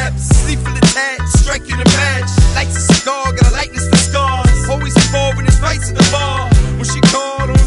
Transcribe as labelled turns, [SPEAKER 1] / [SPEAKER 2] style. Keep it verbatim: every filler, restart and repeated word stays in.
[SPEAKER 1] abs, sleep full attached, striking a match. Lights a cigar, got a likeness to scars. Always involved in his fights at the bar. When she called on